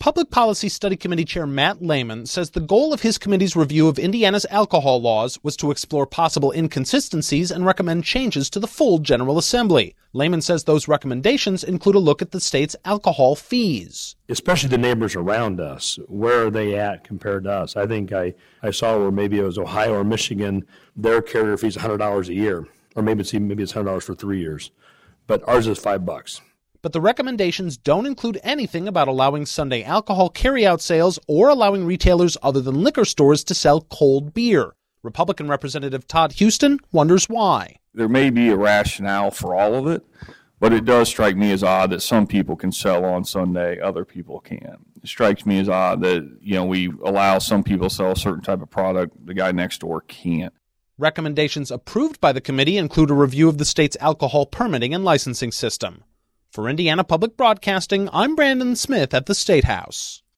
Public Policy Study Committee Chair Matt Lehman says the goal of his committee's review of Indiana's alcohol laws was to explore possible inconsistencies and recommend changes to the full General Assembly. Lehman says those recommendations include a look at the state's alcohol fees. Especially the neighbors around us. Where are they at compared to us? I think I saw where maybe it was Ohio or Michigan, their carrier fee is $100 a year. Or maybe it's $100 for 3 years. But ours is $5. But the recommendations don't include anything about allowing Sunday alcohol carryout sales or allowing retailers other than liquor stores to sell cold beer. Republican Representative Todd Houston wonders why. There may be a rationale for all of it, but it does strike me as odd that some people can sell on Sunday, other people can't. It strikes me as odd that, we allow some people to sell a certain type of product, the guy next door can't. Recommendations approved by the committee include a review of the state's alcohol permitting and licensing system. For Indiana Public Broadcasting, I'm Brandon Smith at the State House.